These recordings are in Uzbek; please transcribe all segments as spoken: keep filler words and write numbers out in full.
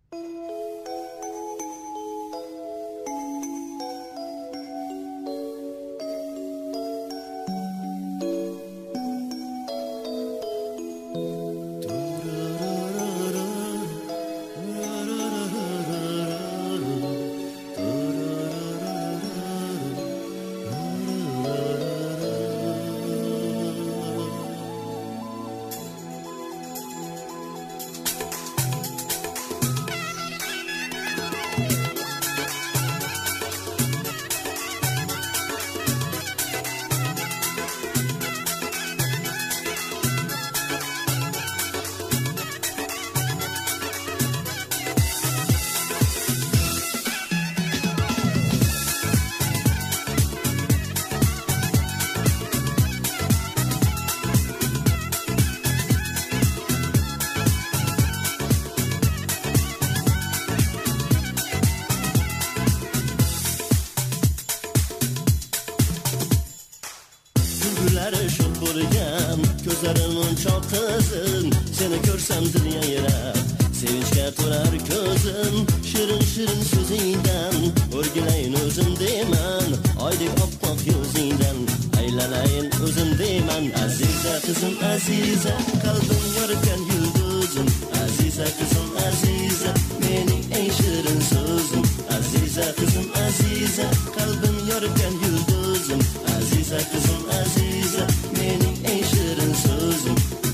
Ko'zlarim çok qizim, seni ko'rsam dil yayrab, sevinchga to'lar ko'zim, shirin shirin so'zingdan o'rginayin o'zim deyman, oydek oppoq yuzingdan aylanayin o'zim deyman. Aziza qizim aziza, qalbim yoritgan yulduzim, aziza qizim aziza, mening eng shirin so'zim. Aziza qizim aziza, qalbim yoritgan yulduzim, aziza qizim aziza, mening eng shirin so'zim.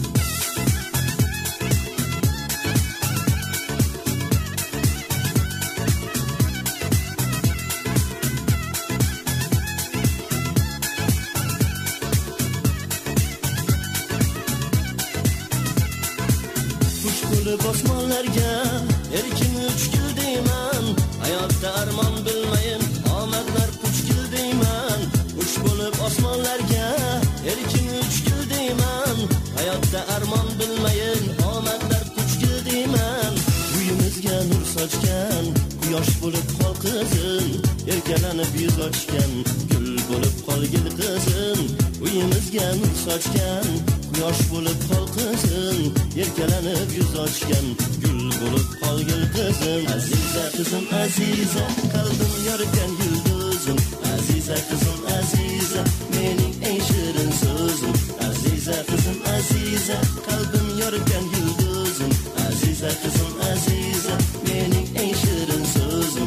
Qush bo'lib osmonlarga erkin uchgil deyman, hayotda armon bilmayin omadlar puchgil deyman. Qush bo'lib osmonlarga erkin uchgil deyman, hayotda armon bilmayin omadlar puchgil deyman. Uyimizga nur sochgan quyosh bo'lib qol qizim, erkalanib yuz ochgan gul bo'lib qolgil qizim. Uyimizga nur sochgan quyosh bo'lib qol qizim, erkalanib yuz ochgan gul bo'lib qolgil qizim. Aziza qizim aziza, qalbim yoritgan yulduzim, aziza qizim aziza, mening eng shirin so'zim. Aziza qizim aziza, qalbim yoritgan yulduzim, aziza qizim aziza, mening eng shirin so'zim.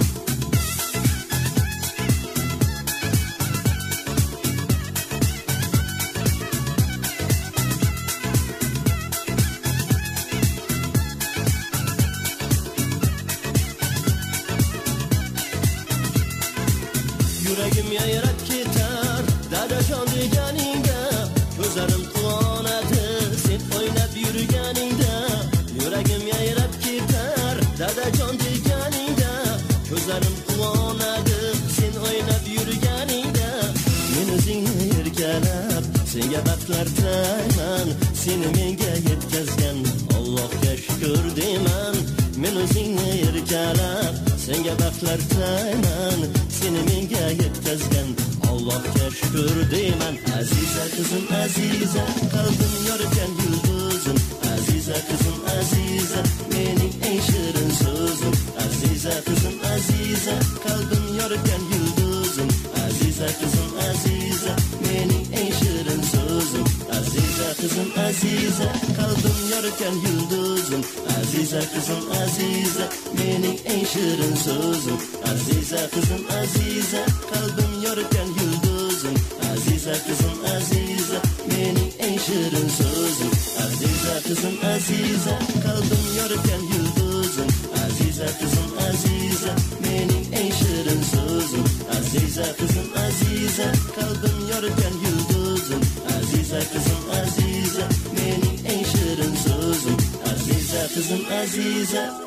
Yuragim yayrab ketar dadajon deganingda, ko'zlarim quvonadi sen o'ynab yurganingda. Yuragim yayrab ketar dadajon deganingda, ko'zlarim quvonadi sen o'ynab yurganingda. Men o'zingni erkalab senga baxtlar tilayman, seni menga yetkazgan Allohga shukr deyman. Men o'zingni erkalab senga baxtlar tilayman, seni menga yetkazgan Allohga shukr deyman. Aziza qizim aziza, qalbim yoritgan yulduzim, aziza qizim aziza, mening eng shirin so'zim. Aziza qizim aziza, qalbim yoritgan yulduzim, aziza qizim aziza, mening eng shirin so'zim. Aziza qizim aziza, qalbim yoritgan yulduzim, aziza qizim aziza, mening eng shirin so'zim. Aziza qizim aziza, qalbim yoritgan yulduzim, aziza qizim aziza, mening eng shirin so'zim. Aziza qizim aziza, qalbim yoritgan yulduzim, aziza qizim aziza, mening eng shirin so'zim. Aziza qizim aziza, qalbim yoritgan yulduzim, aziza qizim aziza, mening eng shirin so'zim. Aziza qizim aziza.